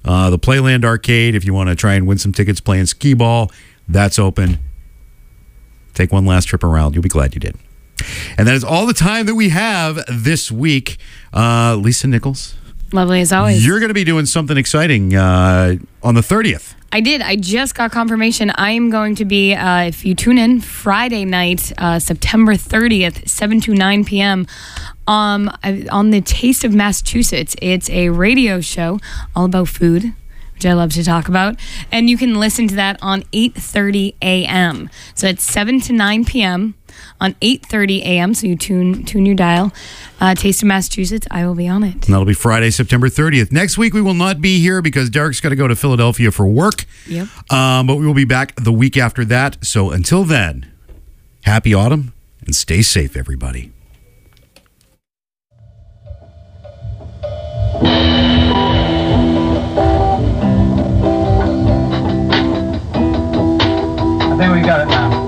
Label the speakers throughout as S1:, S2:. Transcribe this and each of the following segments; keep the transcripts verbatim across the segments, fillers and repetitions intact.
S1: Uh, the Playland Arcade, if you want to try and win some tickets playing skee ball, that's open. Take one last trip around. You'll be glad you did. And that is all the time that we have this week. Uh, Lisa Nichols.
S2: Lovely as always.
S1: You're going to be doing something exciting uh, on the thirtieth.
S2: I did. I just got confirmation. I am going to be, uh, if you tune in, Friday night, uh, September thirtieth, seven to nine p.m., um, on the Taste of Massachusetts. It's a radio show all about food, which I love to talk about. And you can listen to that on eight thirty a.m. So it's seven to nine p.m. on eight thirty a.m. So you tune tune your dial. Uh, Taste of Massachusetts, I will be on it.
S1: And that'll be Friday, September thirtieth. Next week, we will not be here because Derek's got to go to Philadelphia for work.
S2: Yep.
S1: Um, but we will be back the week after that. So until then, happy autumn and stay safe, everybody.
S3: I think we got it now.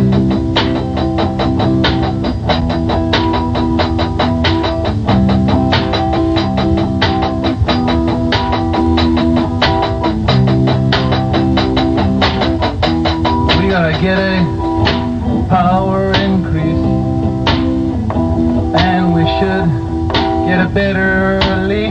S3: We gotta get a power increase, and we should get a better lease.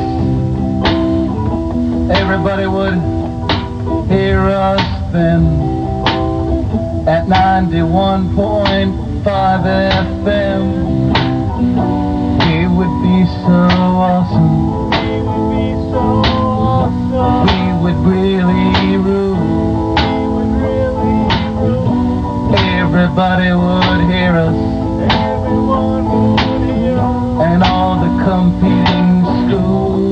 S3: Everybody would hear us then at ninety-one point five F M. It would be so awesome. It would be so awesome. We would really rule. We would really rule. Everybody would hear us. Everyone would hear us. And all the competing schools.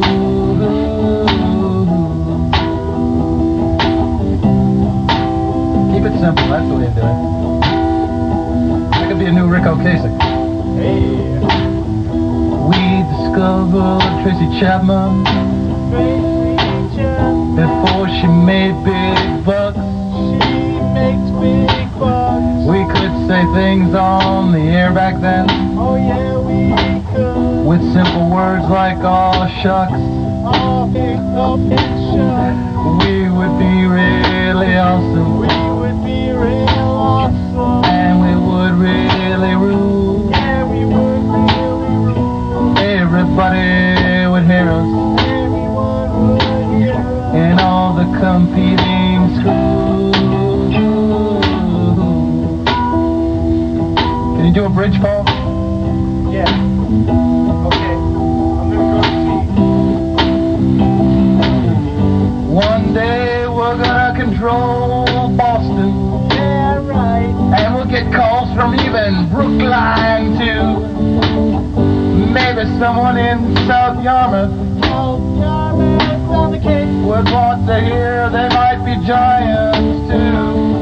S3: Keep it simple, that's the way to do it. That could be a new Rick Ocasek. Hey. We discovered Tracy Chapman. Tracy Chapman. Before she made big bucks. She makes big bucks. We could say things on the air back then. Oh yeah, we could. With simple words like aw shucks. Aw shucks. We would be really awesome. We would be real awesome. And we would really rule. Yeah, we would really rule. Everybody would hear us. Everyone would hear us. In all the competing schools. Can you do a bridge, Paul? Yeah. Okay. I'm gonna go see. One day we're gonna control Boston. Yeah, right. And we'll get calls from even Brookline too. Maybe someone in South Yarmouth. South Yarmouth on the Cape would want to hear they might be giants too.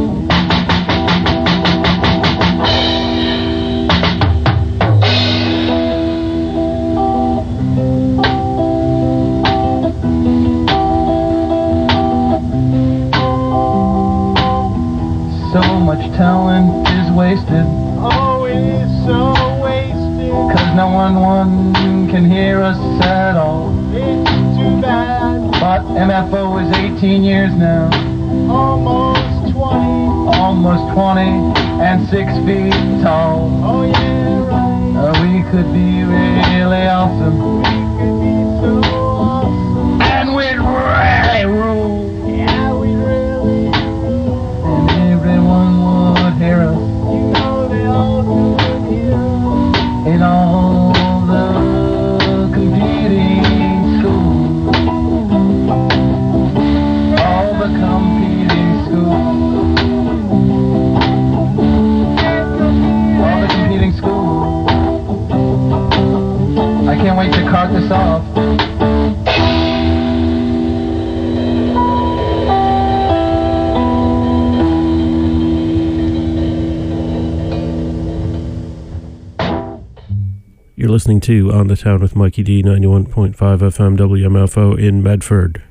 S3: So much talent is wasted. Oh, it is so wasted. Cause no one, one can hear us at all. It's too bad. But M F O is eighteen years now. Almost twenty. Almost twenty and six feet tall. Oh yeah, right. Uh, we could be really awesome. We could be so awesome. And we'd really rule. Yeah, we'd really rule. And everyone would hear us. You know they all would hear us. In all the competing schools. All the competing schools. All the competing schools. I can't wait to cart this off.
S4: You're listening to On the Town with Mikey D, ninety-one point five F M W M F O in Medford.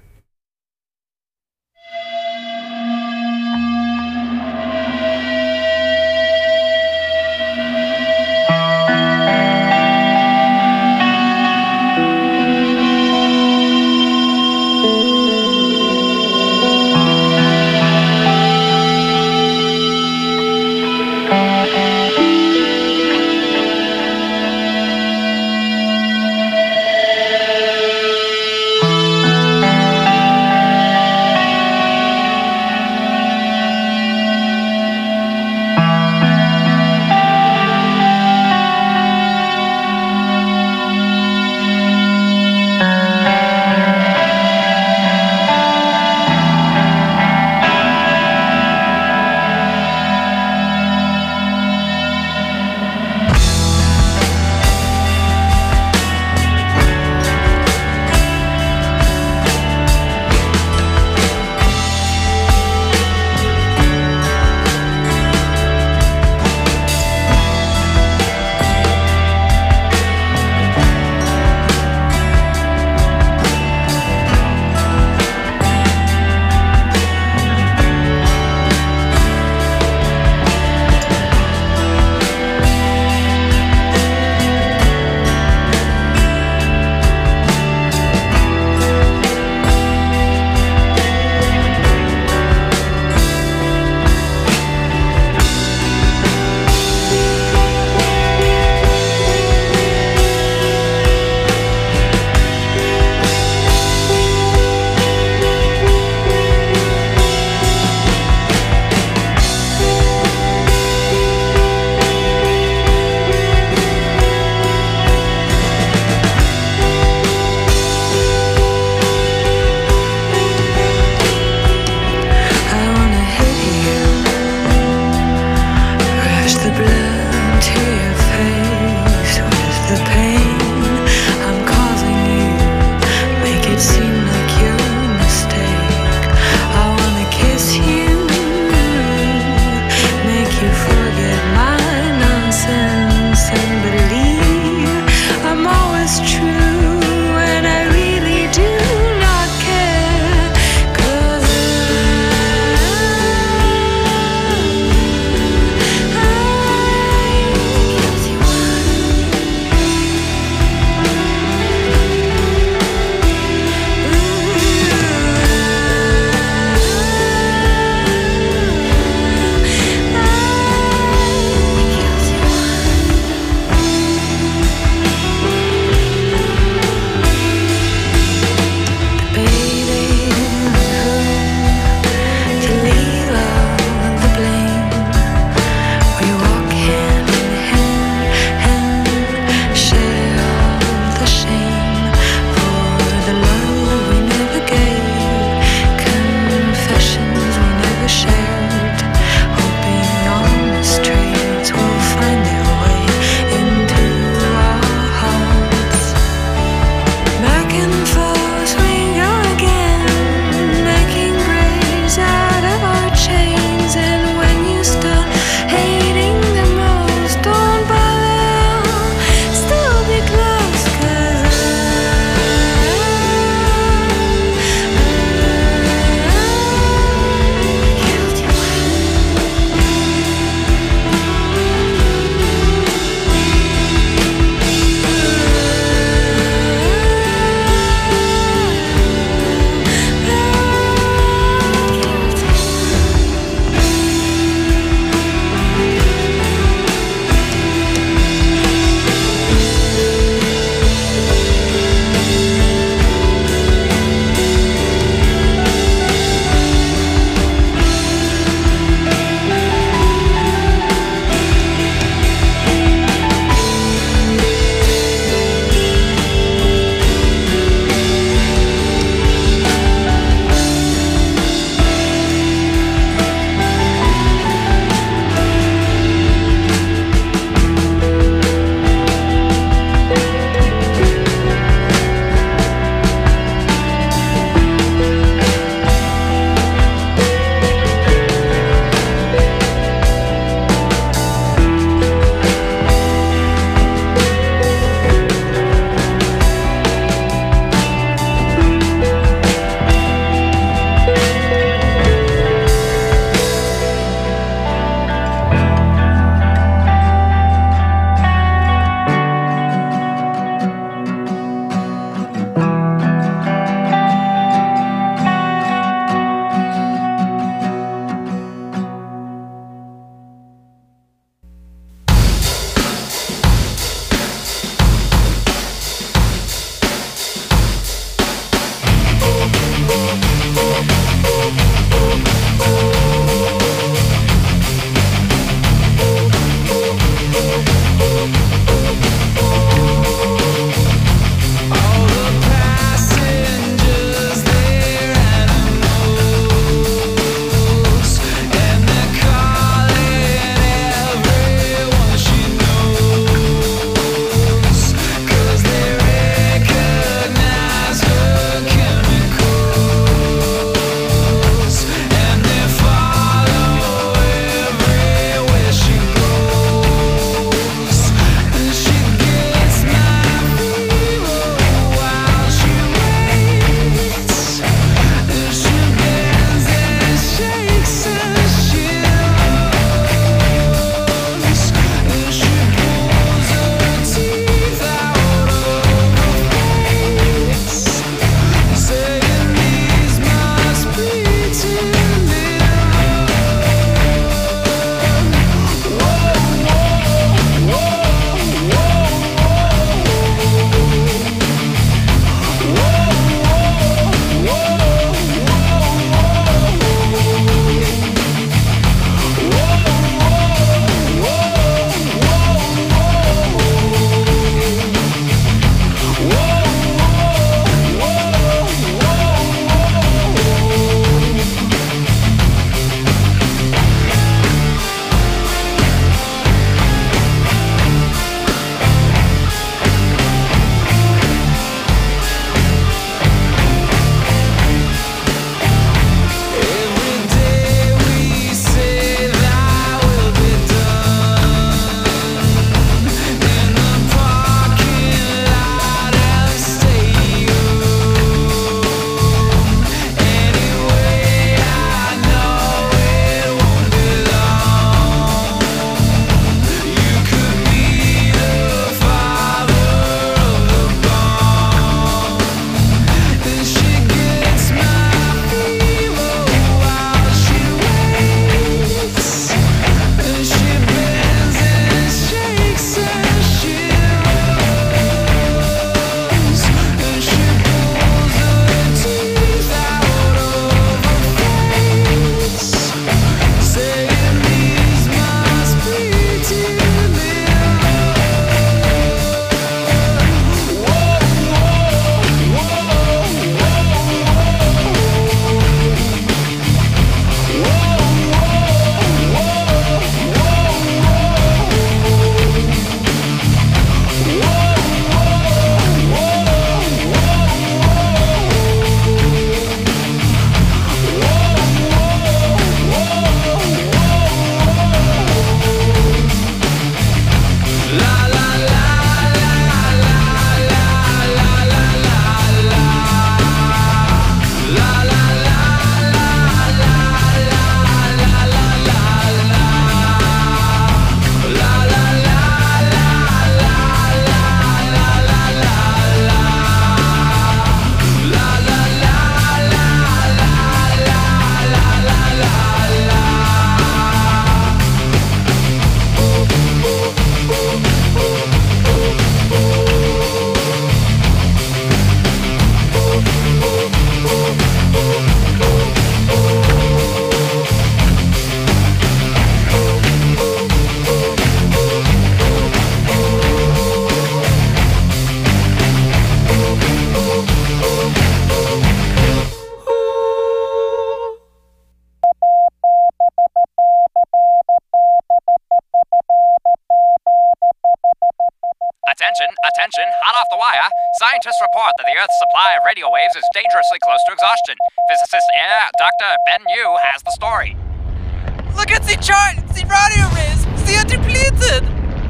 S5: Attention, hot off the wire. Scientists report that the Earth's supply of radio waves is dangerously close to exhaustion. Physicist Air Doctor Ben Yu has the story.
S6: Look at the chart! The radio waves! They are depleted!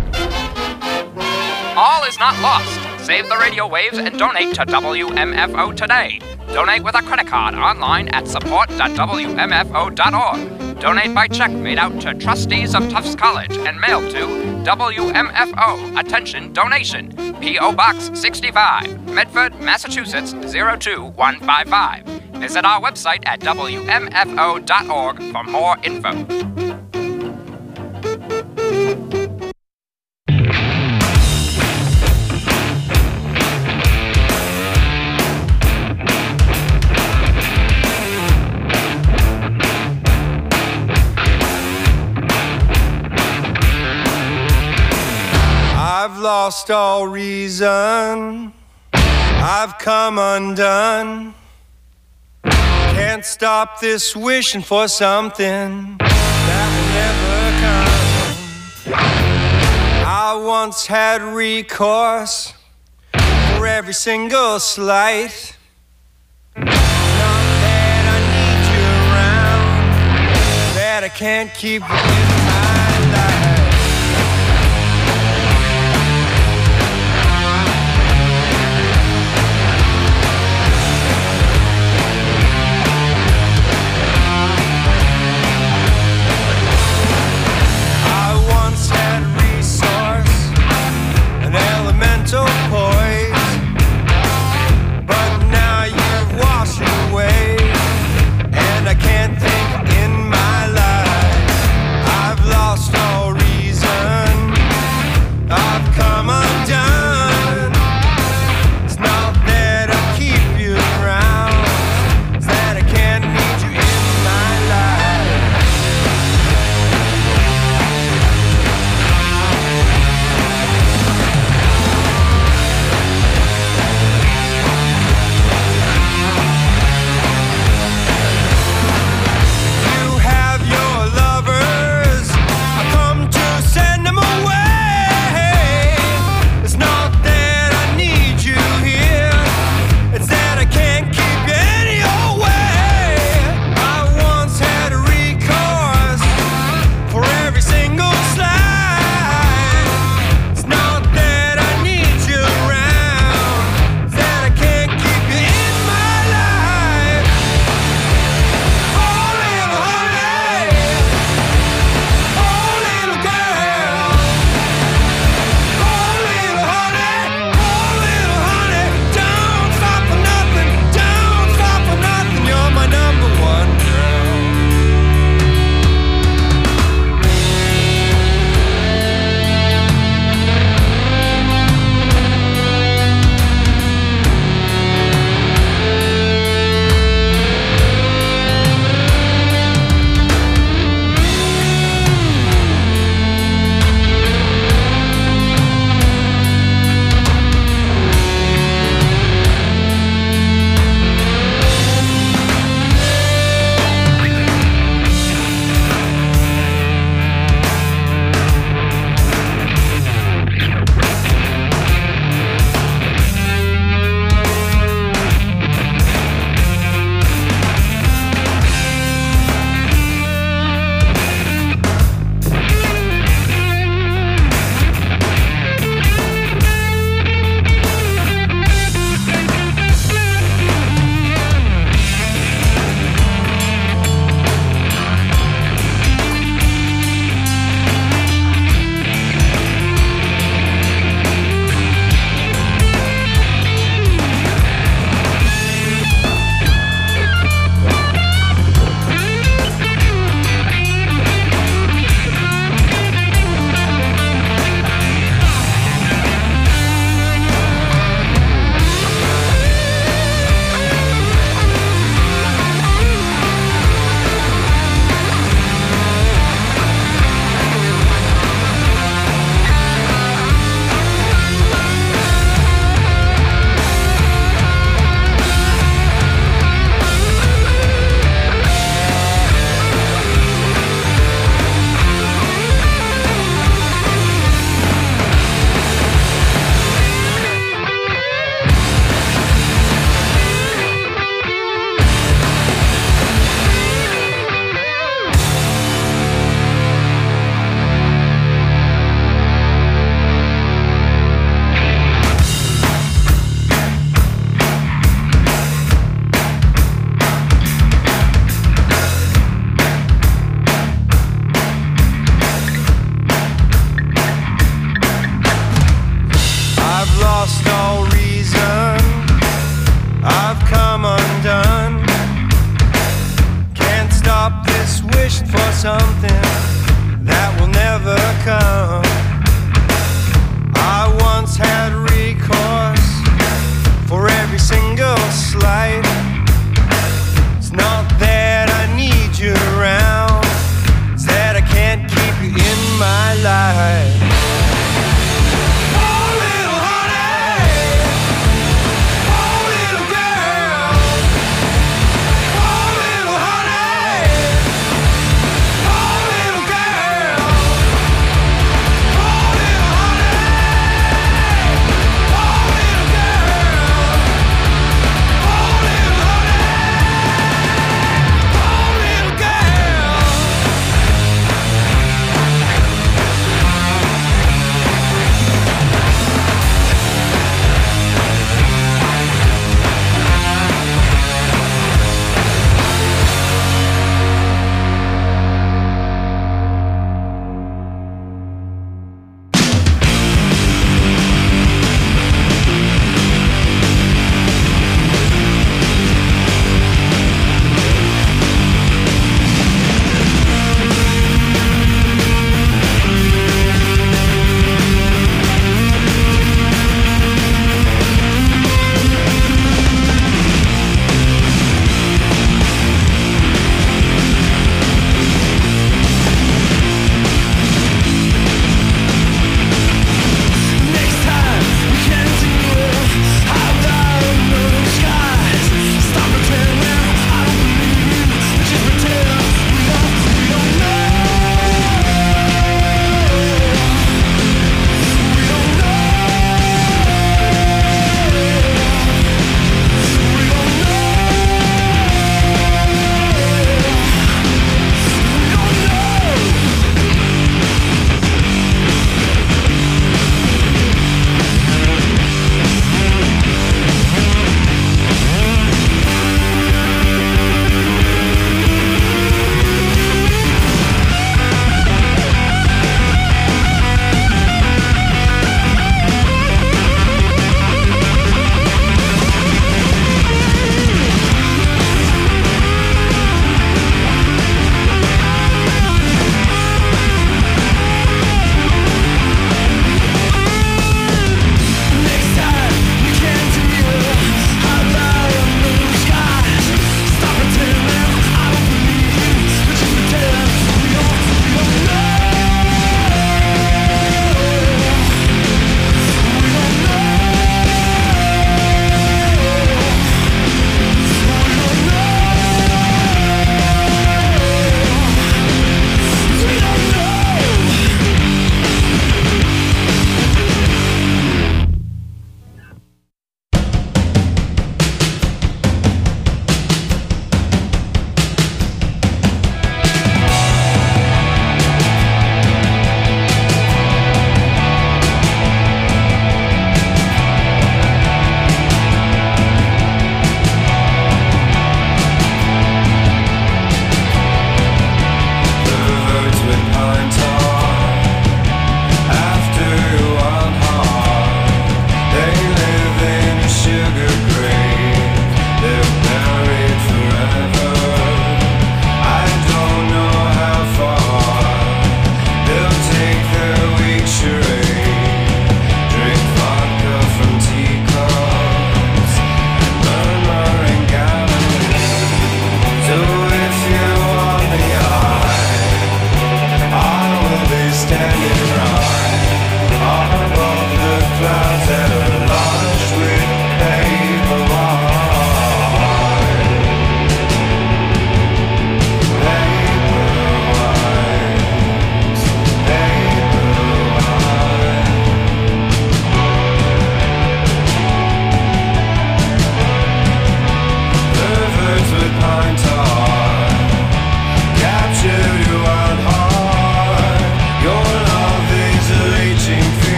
S5: All is not lost. Save the radio waves and donate to W M F O today. Donate with a credit card online at support dot w m f o dot org. Donate by check made out to trustees of Tufts College and mailed to W M F O, attention donation, P O Box sixty-five, Medford, Massachusetts zero two one five five. Visit our website at w m f o dot org for more info.
S7: I've lost all reason, I've come undone. Can't stop this wishing for something that will never come. I once had recourse for every single slight. Not that I need you around, that I can't keep you in my life. Poise, but now you've washed away, and I can't think in my life. I've wished for something that will never come. I once had recourse for every single slight. It's not that I need you around, it's that I can't keep you in my life. Oh, little honey, oh, little girl, oh, little honey, oh, little girl, oh, little honey, oh, little girl, oh, little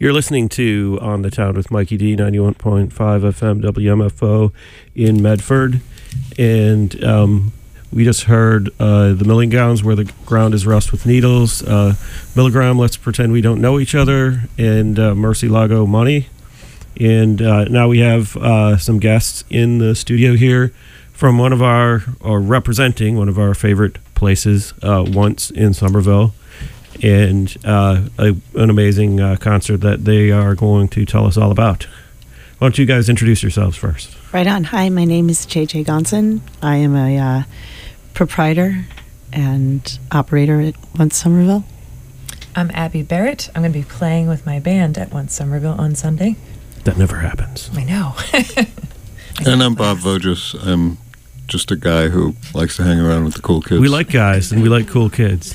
S4: You're listening to On the Town with Mikey D, ninety-one point five F M W M F O in Medford. And um, we just heard uh, the Milling Gowns, Where the Ground is Rust with Needles, uh, Milligram, Let's Pretend We Don't Know Each Other, and uh, Mercy Lago Money. And uh, now we have uh, some guests in the studio here from one of our, or representing one of our favorite places, uh, Once in Somerville, and uh, a, an amazing uh, concert that they are going to tell us all about. Why don't you guys introduce yourselves first?
S8: Right on. Hi, my name is J J Gonson. I am a uh, proprietor and operator at Once Somerville.
S9: I'm Abby Barrett. I'm going to be playing with my band at Once Somerville on Sunday.
S4: That never happens.
S9: I know.
S10: And I'm Bob Voges. I'm just a guy who likes to hang around with the cool kids.
S4: We like guys and we like cool kids.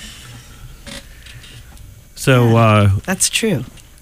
S4: So uh,
S8: that's true.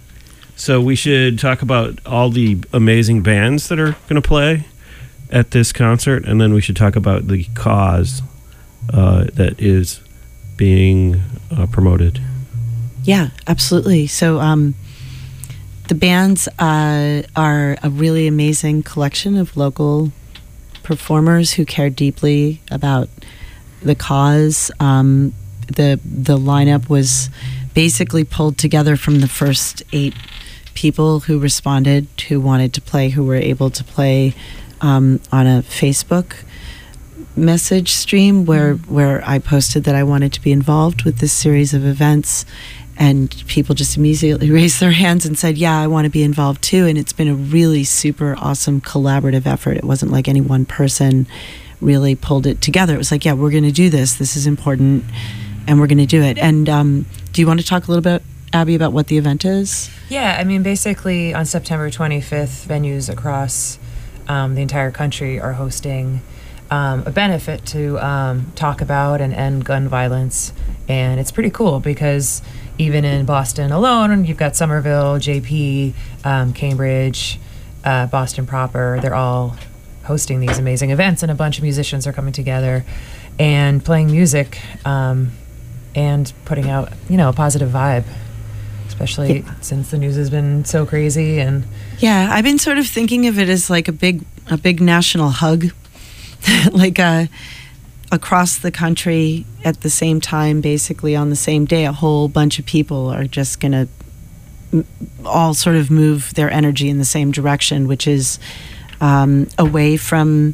S4: So we should talk about all the amazing bands that are going to play at this concert, and then we should talk about the cause uh, that is being uh, promoted.
S8: Yeah, absolutely. So um, the bands uh, are a really amazing collection of local performers who care deeply about the cause. Um, the the lineup was basically pulled together from the first eight people who responded, who wanted to play, who were able to play um, on a Facebook message stream where where I posted that I wanted to be involved with this series of events, and people just immediately raised their hands and said, yeah, I want to be involved too. And it's been a really super awesome collaborative effort. It wasn't like any one person really pulled it together. It was like, yeah, we're going to do this. This is important, and we're going to do it. And um, do you want to talk a little bit, Abby, about what the event is?
S9: Yeah, I mean, basically on September twenty-fifth, venues across um, the entire country are hosting um, a benefit to um, talk about and end gun violence. And it's pretty cool because even in Boston alone, you've got Somerville, J P, um, Cambridge, uh, Boston proper. They're all hosting these amazing events, and a bunch of musicians are coming together and playing music um, and putting out, you know, a positive vibe, especially yeah. since the news has been so crazy. And
S8: yeah, I've been sort of thinking of it as like a big, a big national hug, like a. across the country at the same time, basically on the same day, a whole bunch of people are just going to m- all sort of move their energy in the same direction, which is um, away from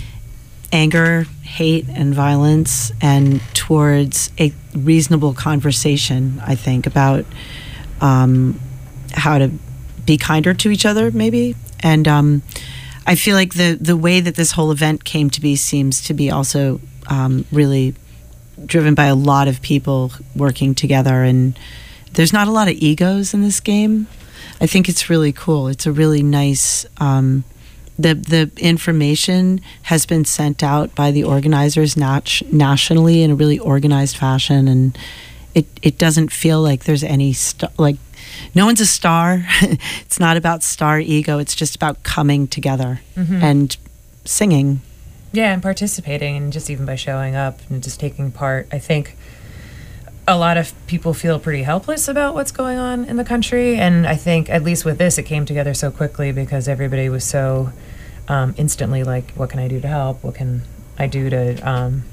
S8: anger, hate, and violence, and towards a reasonable conversation, I think, about um, how to be kinder to each other, maybe. And um, I feel like the, the way that this whole event came to be seems to be also Um, really driven by a lot of people working together, and there's not a lot of egos in this game. I think it's really cool. It's a really nice um, the the information has been sent out by the organizers nat- nationally in a really organized fashion, and it, it doesn't feel like there's any st- like no one's a star. It's not about star ego. It's just about coming together mm-hmm. and singing.
S9: Yeah, and participating, and just even by showing up and just taking part. I think a lot of people feel pretty helpless about what's going on in the country, and I think, at least with this, it came together so quickly because everybody was so um, instantly like, what can I do to help? What can I do to um,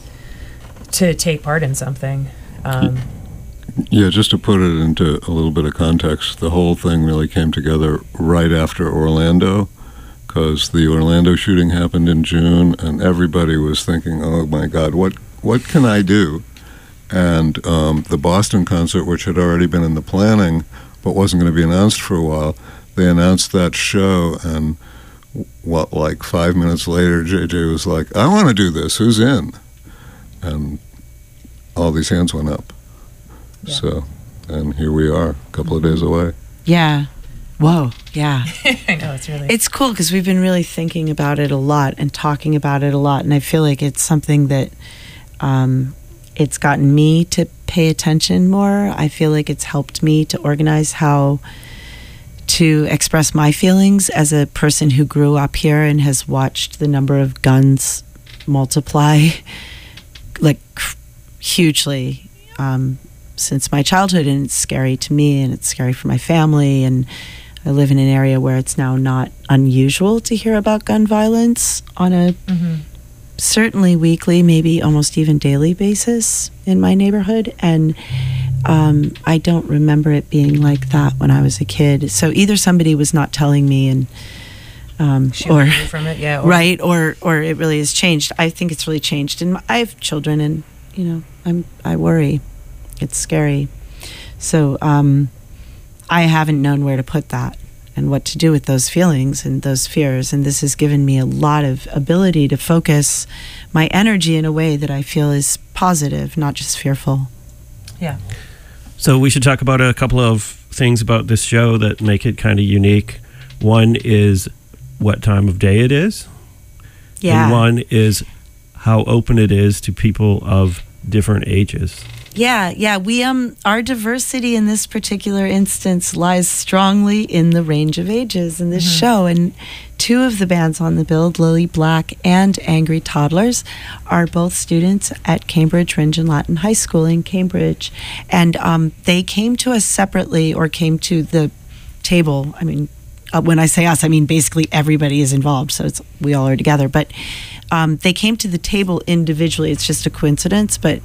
S9: to take part in something? Um,
S10: yeah, just to put it into a little bit of context, the whole thing really came together right after Orlando, because the Orlando shooting happened in June, and everybody was thinking, oh my God, what what can I do? And um, the Boston concert, which had already been in the planning, but wasn't going to be announced for a while, they announced that show, and what, like five minutes later, J J was like, I want to do this, who's in? And all these hands went up. Yeah. So, and here we are, a couple of days away.
S8: Yeah. Whoa, yeah.
S9: I know, it's really...
S8: It's cool because we've been really thinking about it a lot and talking about it a lot, and I feel like it's something that um, it's gotten me to pay attention more. I feel like it's helped me to organize how to express my feelings as a person who grew up here and has watched the number of guns multiply, like, hugely um, since my childhood, and it's scary to me, and it's scary for my family. And I live in an area where it's now not unusual to hear about gun violence on a
S9: Mm-hmm.
S8: certainly weekly, maybe almost even daily basis in my neighborhood. And um, I don't remember it being like that when I was a kid. So either somebody was not telling me, and um, or
S9: Shielding you from it, yeah. Or,
S8: right, or or it really has changed. I think it's really changed. And I have children, and you know, I'm I worry. It's scary. So um, I haven't known where to put that and what to do with those feelings and those fears. And this has given me a lot of ability to focus my energy in a way that I feel is positive, not just fearful.
S9: Yeah.
S4: So we should talk about a couple of things about this show that make it kind of unique. One is what time of day it is.
S8: Yeah.
S4: And one is how open it is to people of different ages.
S8: Yeah, yeah. We um our diversity in this particular instance lies strongly in the range of ages in this
S9: Mm-hmm.
S8: show. And two of the bands on the bill, Lily Black and Angry Toddlers, are both students at Cambridge Rindge and Latin High School in Cambridge. And um, they came to us separately, or came to the table. I mean, uh, when I say us, I mean basically everybody is involved. So it's we all are together. But um, they came to the table individually. It's just a coincidence, but.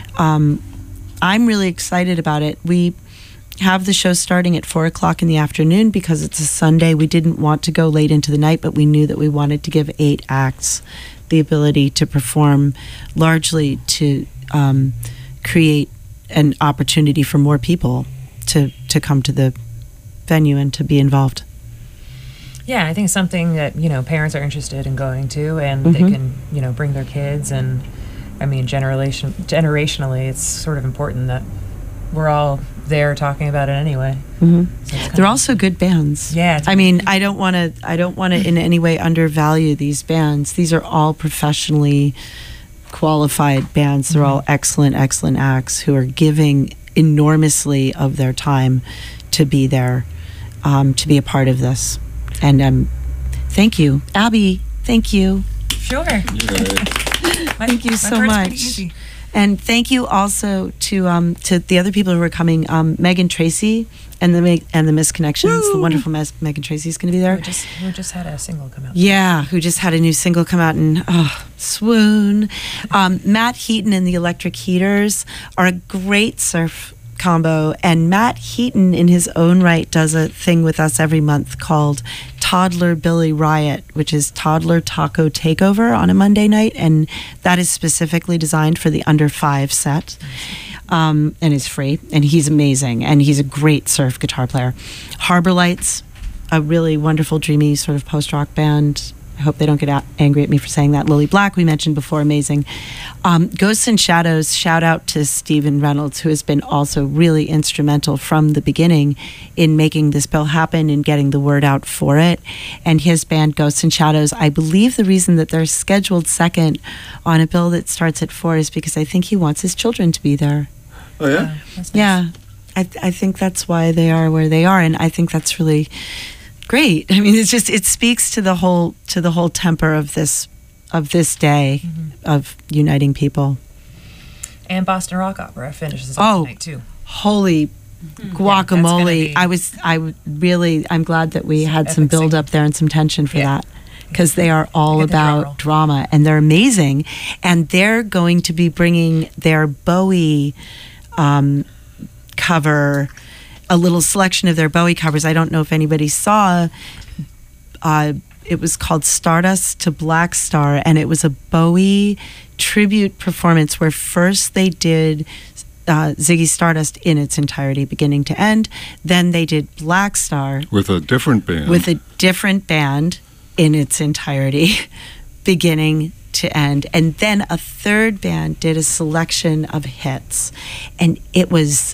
S8: Um, I'm really excited about it. We have the show starting at four o'clock in the afternoon because it's a Sunday. We didn't want to go late into the night, but we knew that we wanted to give eight acts the ability to perform, largely to um, create an opportunity for more people to, to come to the venue and to be involved.
S9: Yeah, I think it's something that, you know, parents are interested in going to, and
S8: Mhm.
S9: they can, you know, bring their kids. And I mean, generation generationally, it's sort of important that we're all there talking about it anyway.
S8: Mm-hmm.
S9: So it's kind
S8: They're
S9: of-
S8: also good bands.
S9: Yeah, it's
S8: I mean, I don't want to. I don't want to in any way undervalue these bands. These are all professionally qualified bands. They're all excellent, excellent acts who are giving enormously of their time to be there, um, to be a part of this. And um, thank you, Abby. Thank you.
S9: Sure. My-
S8: Thank you
S9: my
S8: so
S9: part's
S8: much.
S9: pretty easy.
S8: And thank you also to um, to the other people who are coming. Um, Megan Tracy and the Meg- and the Misconnections. The wonderful Mes- Megan Tracy is going to be there.
S9: We just we just had a single come out.
S8: Yeah, who just had a new single come out, and oh, swoon. Um, Matt Heaton and the Electric Heaters are a great surf combo, and Matt Heaton in his own right does a thing with us every month called Toddler Billy Riot, which is Toddler Taco Takeover on a Monday night, and that is specifically designed for the under five set. Um, and is free, and he's amazing, and he's a great surf guitar player. Harbor Lights, a really wonderful, dreamy sort of post-rock band. I hope they don't get a- angry at me for saying that. Lily Black, we mentioned before, amazing. Um, Ghosts and Shadows, shout out to Stephen Reynolds, who has been also really instrumental from the beginning in making this bill happen and getting the word out for it. And his band, Ghosts and Shadows, I believe the reason that they're scheduled second on a bill that starts at four is because I think he wants his children to be there.
S10: Oh, yeah?
S9: That's nice.
S8: Yeah, I, th- I think that's why they are where they are, and I think that's really great. I mean, it's just it speaks to the whole to the whole temper of this of this day of uniting people.
S9: And Boston Rock Opera finishes
S8: Oh.
S9: up tonight too.
S8: Holy
S9: gonna
S8: guacamole!
S9: be-
S8: I was I would really I'm glad that we had some
S9: epic
S8: build
S9: singing.
S8: up there and some tension for
S9: Yeah.
S8: that. Because they are all
S9: Get the drum
S8: about
S9: roll.
S8: drama, and they're amazing. And they're going to be bringing their Bowie um, cover, a little selection of their Bowie covers. I don't know if anybody saw. Uh, it was called Stardust to Black Star, and it was a Bowie tribute performance where first they did uh, Ziggy Stardust in its entirety, beginning to end. Then they did Black Star
S10: With a different band.
S8: with a different band in its entirety, beginning to end. And then a third band did a selection of hits. And it was,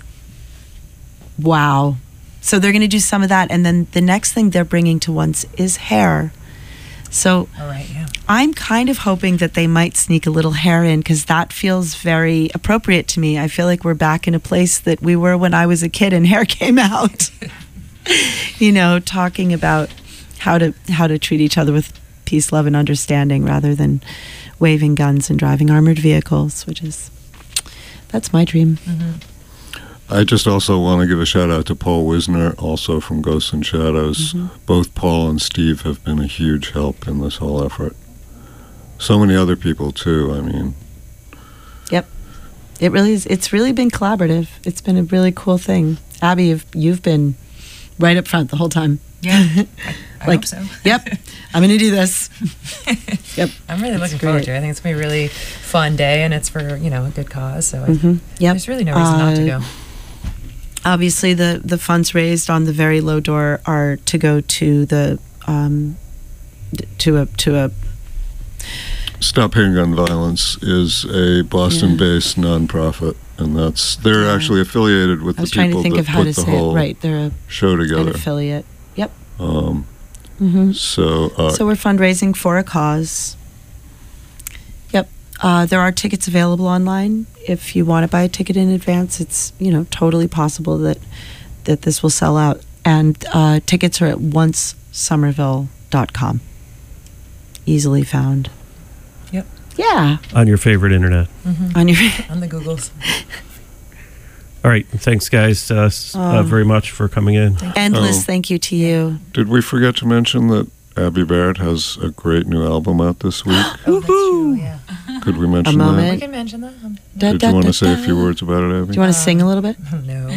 S8: wow. So they're going to do some of that. And then the next thing they're bringing to once is Hair. So
S9: All right, yeah.
S8: I'm kind of hoping that they might sneak a little Hair in, because that feels very appropriate to me. I feel like we're back in a place that we were when I was a kid and Hair came out. You know, talking about how to how to treat each other with peace, love, and understanding, rather than waving guns and driving armored vehicles, which is that's my dream.
S10: I just also want to give a shout out to Paul Wisner, also from Ghosts and Shadows.
S8: Mhm.
S10: Both Paul and Steve have been a huge help in this whole effort. So many other people too. I mean,
S8: Yep. It really is. It's really been collaborative. It's been a really cool thing. Abby, you've, you've been right up front the whole time.
S9: Yeah, I, I
S8: Like,
S9: hope so.
S8: Yep. I'm going to do this. Yep.
S9: I'm really looking
S8: It's
S9: forward
S8: great.
S9: to it. I think it's going to be a really fun day, and it's for, you know, a good cause. So I,
S8: Mhm. Yep.
S9: there's really no reason not to
S8: Uh,
S9: go.
S8: Obviously, the, the funds raised on the very low door are to go to the um, d- to a to a
S10: Stop Hating Gun Violence is a Boston-based nonprofit, and that's they're
S8: Yeah.
S10: actually affiliated with
S8: I was
S10: the
S8: trying to
S10: people
S8: think
S10: that
S8: of how
S10: put
S8: to
S10: the
S8: say
S10: whole
S8: it right. They're a,
S10: show
S8: an
S10: together.
S8: affiliate. Yep.
S10: Um,
S8: hmm
S10: so, uh,
S8: So we're fundraising for a cause. Yep. Uh, there are tickets available online. If you want to buy a ticket in advance, it's, you know, totally possible that that this will sell out. And uh, tickets are at once somerville dot com. Easily found.
S9: Yep.
S8: Yeah.
S4: On your favorite internet.
S9: Mm-hmm.
S8: On your
S9: On the Googles.
S4: All right. Thanks, guys, uh, s- uh,
S8: Um,
S4: very much for coming in.
S8: endless
S10: Oh.
S8: thank you to you.
S10: did we forget to mention that Abby Barrett has a great new album out this week?
S9: Oh, that's true. Yeah.
S10: Could we mention
S8: moment.
S9: We can mention that. Um,
S8: Da,
S10: that? Did
S8: da,
S10: you want
S8: da,
S10: to say a
S8: da.
S10: few words about it, Abby?
S8: Do you want to sing a little bit?
S9: no.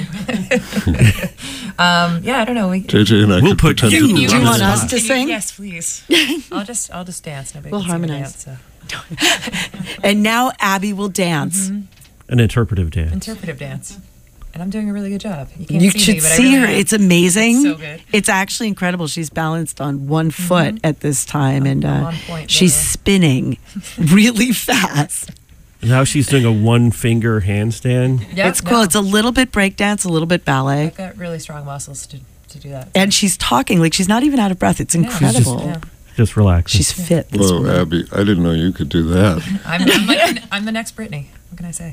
S9: um, yeah, I don't know. We,
S10: J J and I
S4: We'll
S10: could
S4: put
S10: pretend
S4: you
S10: to do
S8: Do you
S10: this.
S8: want us to
S9: Can you-
S8: sing?
S9: Yes, please. I'll just I'll just dance. Nobody
S8: We'll
S9: can see me
S8: harmonize.
S9: dance, so.
S8: And now Abby will dance.
S4: An interpretive dance.
S9: Interpretive dance. And I'm doing a really good job. You can't
S8: You
S9: see
S8: should
S9: me, but I
S8: see
S9: really
S8: her.
S9: am.
S8: It's amazing.
S9: It's so good.
S8: It's actually incredible. She's balanced on one foot at this time, and
S9: I'm
S8: uh,
S9: on point,
S8: she's
S9: literally.
S8: spinning really fast.
S4: Now she's doing a one finger handstand.
S9: Yep,
S8: it's cool.
S9: no.
S8: It's a little bit breakdance, a little bit ballet,
S9: I've got really strong muscles to, to do that.
S8: and she's talking like she's not even out of breath. It's
S9: Yeah,
S8: incredible.
S9: yeah.
S4: Just relax.
S8: She's fit. This
S10: Whoa,
S8: woman.
S10: Abby, I didn't know you could do that.
S9: I'm, I'm, like, I'm the next Britney. What can I say?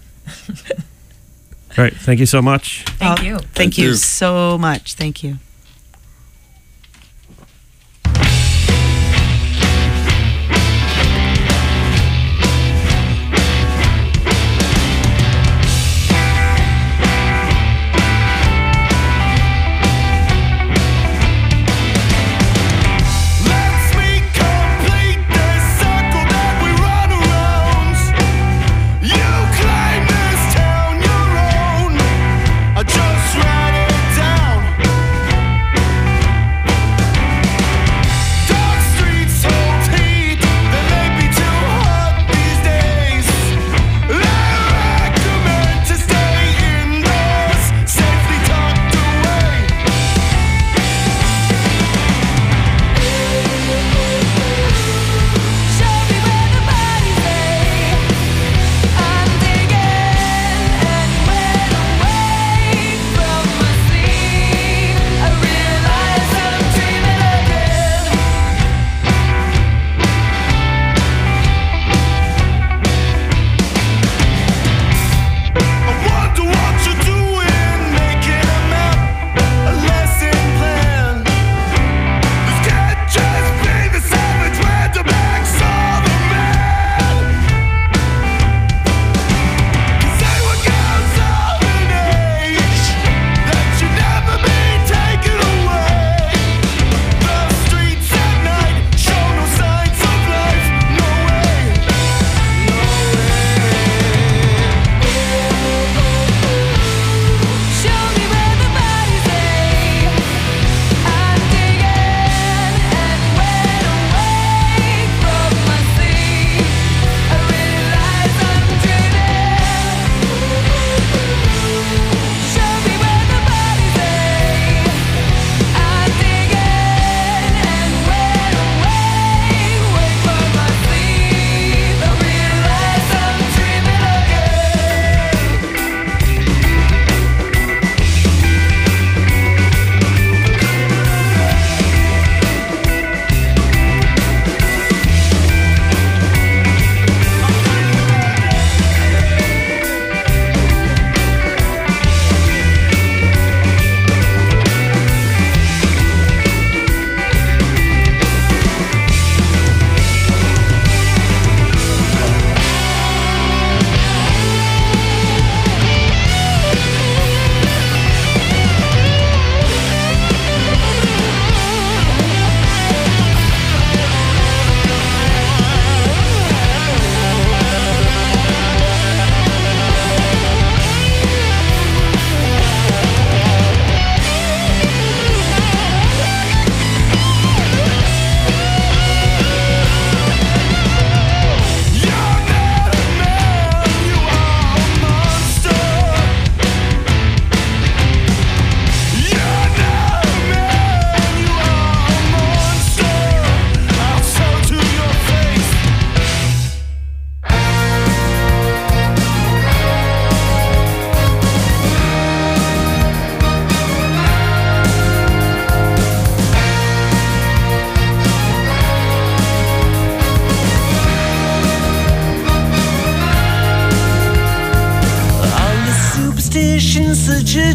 S4: All right. Thank you so much.
S9: Thank
S8: Oh,
S9: you.
S8: Thank,
S10: Thank
S8: you
S10: you.
S8: so much. Thank you.
S11: Let's me complete this circle that we run around. You claim this town your own. I just write it down.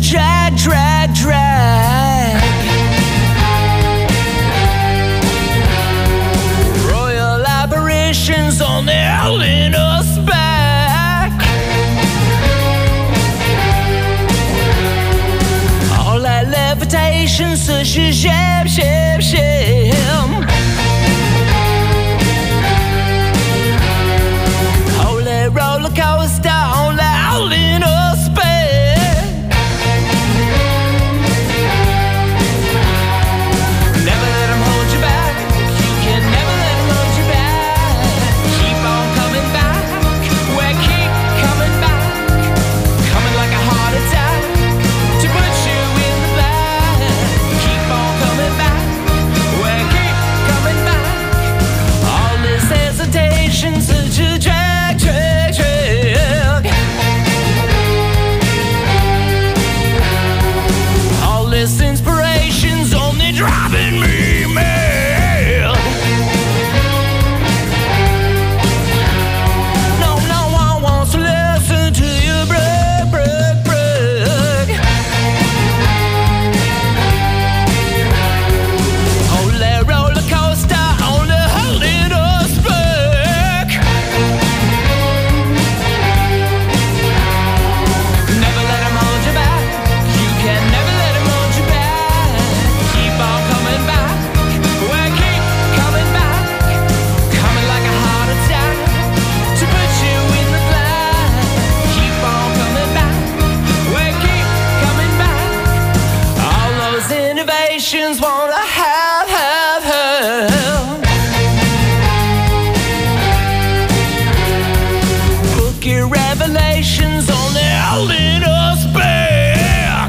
S12: drag, drag, drag. Royal apparitions only holding us back. All that levitation, such a sham, sham, sham. Holy roller coaster, only holding us back. Never let 'em hold you back. You can never let 'em hold you back. Keep on coming back. We keep coming back. Coming like a heart attack to put you in the black. Keep on coming back. We keep coming back. All this hesitation, such a drag, drag, drag. All this inspiration's only driving me mad. No, no one wants to listen to you brag, brag, brag. Holy roller coaster, only holding us back. Never let 'em hold you back. You can never let 'em hold you back. Keep on coming back. We keep coming back. Coming like a heart attack to put you in the black. Keep on coming back. We keep coming back. All those innovations wanna have, have, have. Bookie revelations only holding us back.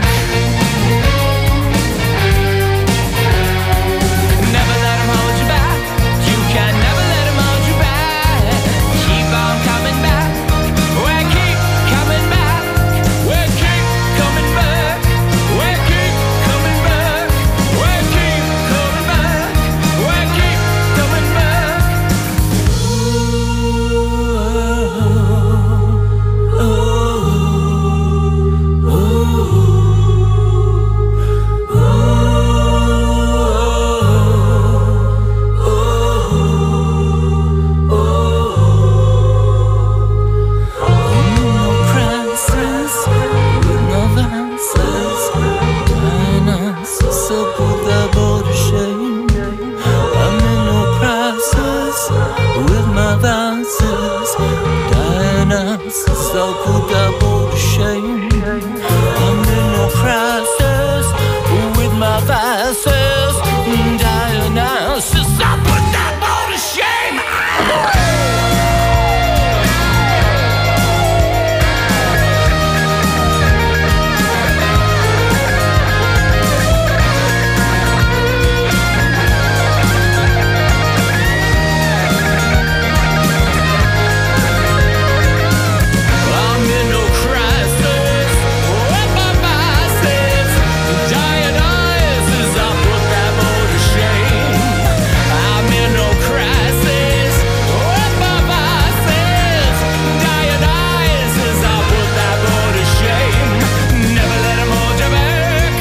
S12: Never let 'em hold you back. You can never let 'em hold you back. Keep on coming back. We keep coming back. We keep coming back. We keep coming back. We keep coming back. We keep coming back. So put that boy to shame. I'm in no crisis with my vices. Dionysus, I put that boy to shame. I'm in no crisis with my vices. Dionysus, I put that boy to shame. I'm in no crisis with my vices. Dionysus, I put that boy to shame. Never let 'em hold you back.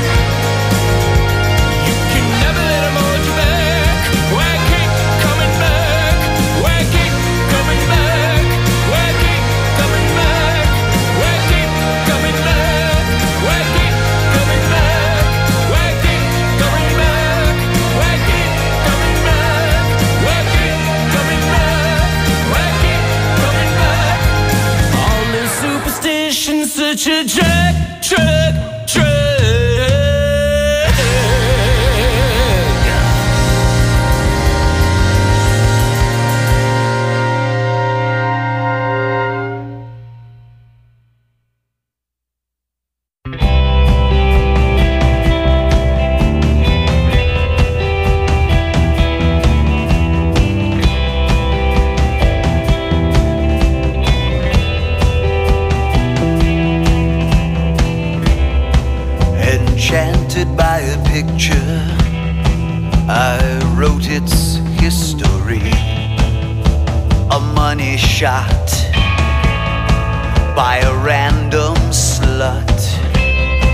S12: You can never let 'em hold you back. We keep coming back. We keep coming back. We keep coming back. We keep coming back. We keep coming back. We keep coming back. We keep coming back. We keep coming back. We keep coming back. All this superstition's such a drag, drag, drag.
S13: Enchanted by a picture, I wrote its history. A money shot by a random slut.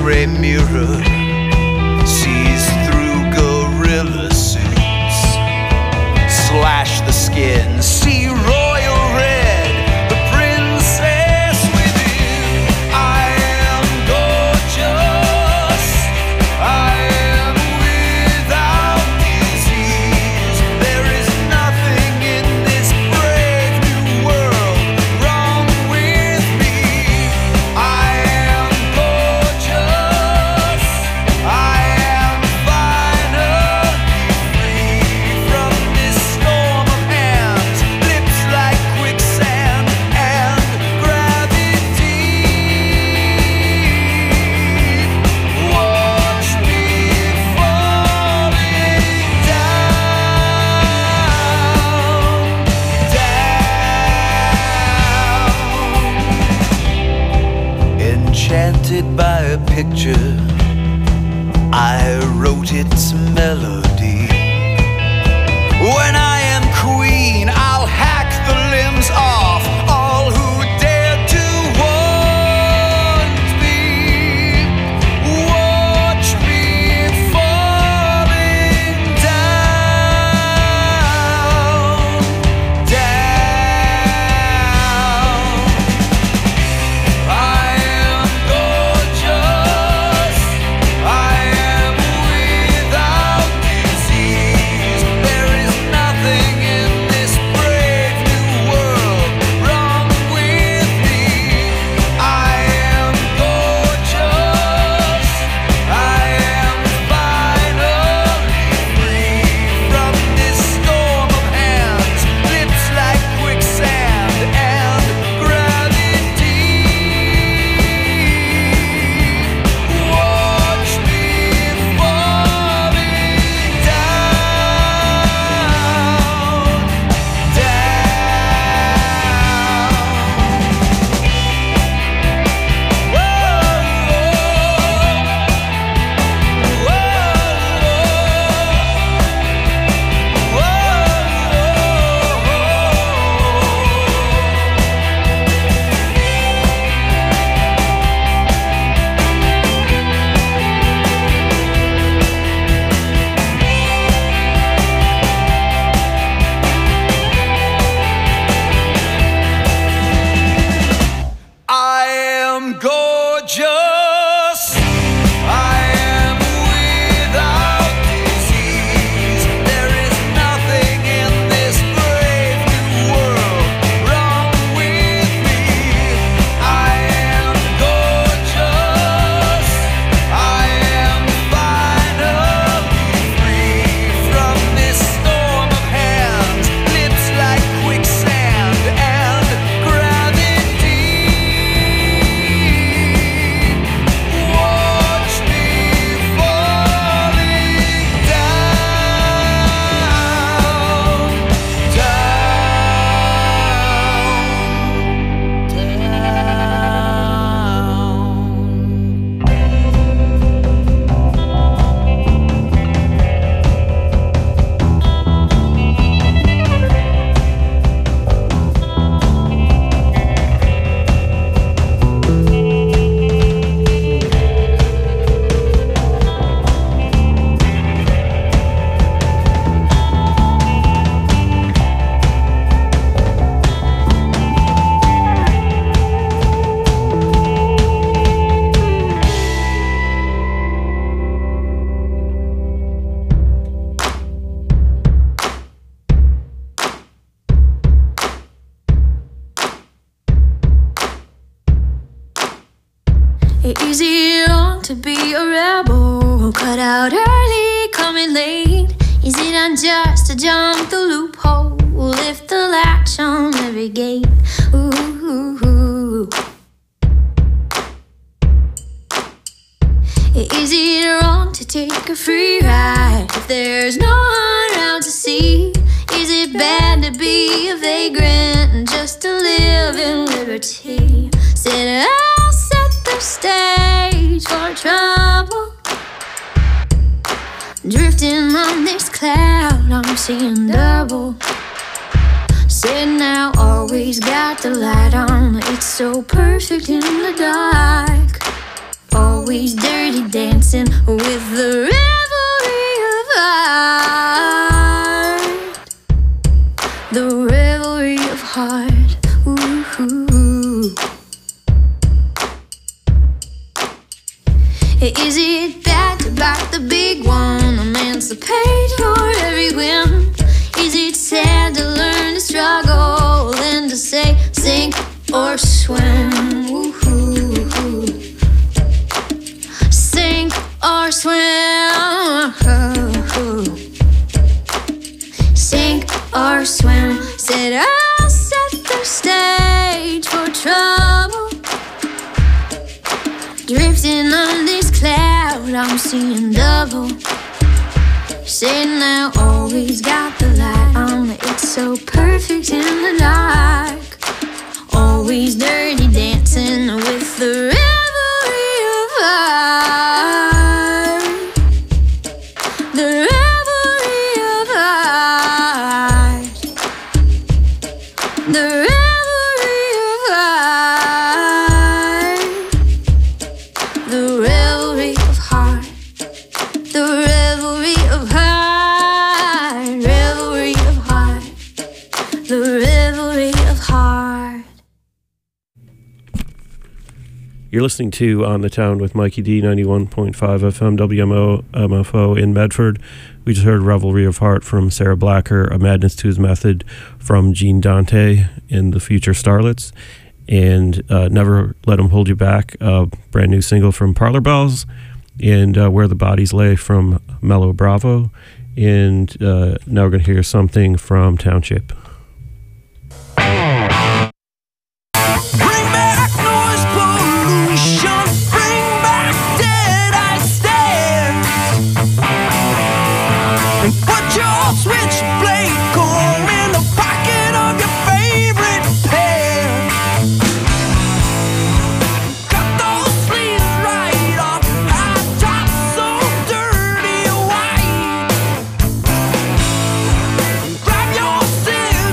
S13: gray mirror sees through gorilla suits. Slash the skin, see royal red, the princess within. I am gorgeous, I am without disease. There is nothing in this brave new world wrong with me. I am gorgeous, I am finally free from this storm of hands, lips like quicksand and gravity. Watch me falling down, down. Enchanted by a picture, I wrote its melody. When I am queen, I'll hack the limbs off all who dare to want me. Watch me falling down, down. I am gorgeous, I am without disease. There is nothing in this brave new world wrong with me. I am gorgeous, I am finally free from this storm of hands, lips like quicksand and gravity. Watch me falling down, I am gorgeous, I am without disease. There is nothing in this brave new world wrong with me. I am gorgeous, I am finally free from this storm of hands, lips like quicksand and gravity. Watch me falling
S14: Is it wrong to be a rebel? Cut out early, coming late. Is it unjust to jump the loophole? Lift the latch on every gate. Ooh. Is it wrong to take a free ride if there's no one around to see? Is it bad to be a vagrant and just to live in liberty? Said I'll set the stage for trouble. Drifting on this cloud, I'm seeing double. Said now, always got the light on. It's so perfect in the dark. Always daring with the revelry of art. The revelry of heart. Ooh. Is it bad to back the big one? Emancipate for every whim? Is it sad to learn to struggle and to say sink or swim? Ooh. Sink or swim? Sink or swim? Said I'll set the stage for trouble. Drifting on this cloud, I'm seeing double. Saying I always got the light on. It's so perfect in the dark. Always dirty dancing with the revelry of art. The revelry of art. The revelry of art. The revelry of heart. The revelry of heart. Revelry of heart. The revelry of heart.
S4: You're listening to On the Town with Mikey D, ninety-one point five F M W M F O in Medford. We just heard Revelry of Heart from Sarah Blacker, A Madness to His Method from Gene Dante in The Future Starlets, and uh, Never Let 'Em Hold You Back, a brand new single from Parlor Bells, and uh, Where the Bodies Lay from Mellow Bravo. And uh, now we're going to hear something from Township.
S11: Bring back noise pollution. Bring back dead eye stares. And put your switchblade comb in the pocket of your favorite pair. Cut those sleeves right off. High top so dirty white. Grab your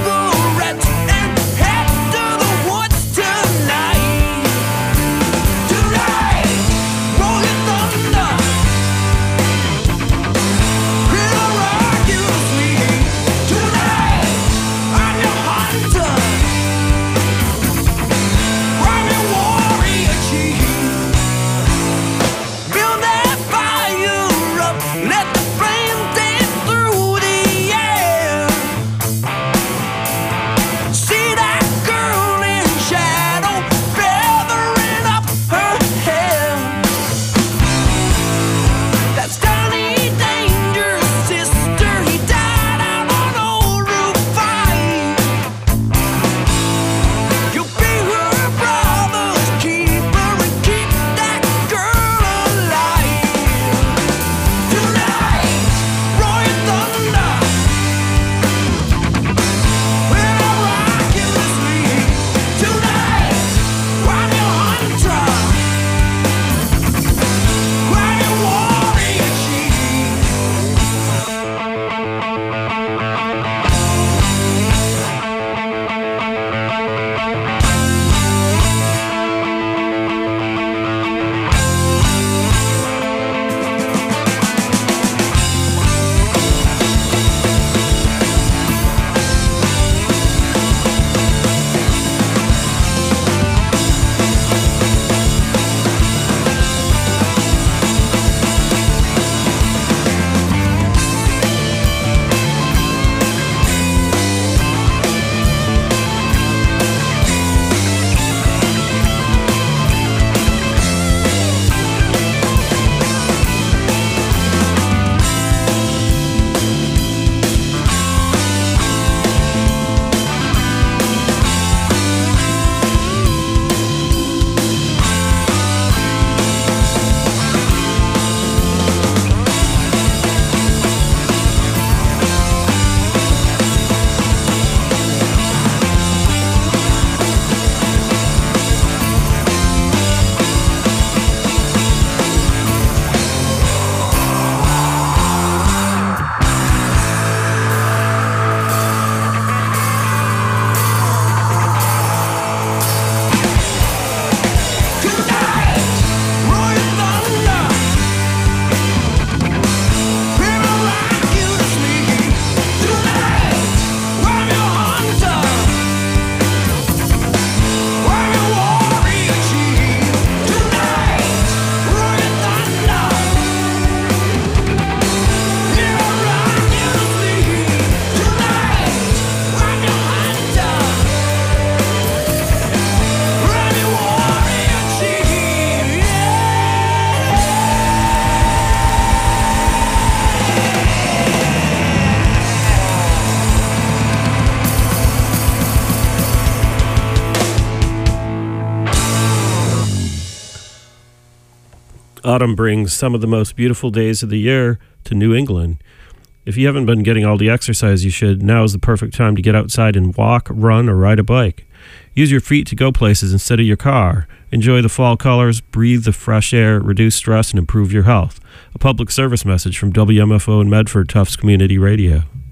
S4: Autumn brings some of the most beautiful days of the year to New England. If you haven't been getting all the exercise you should, now is the perfect time to get outside and walk, run, or ride a bike. Use your feet to go places instead of your car. Enjoy the fall colors, breathe the fresh air, reduce stress, and improve your health. A public service message from W M F O and Medford Tufts Community Radio.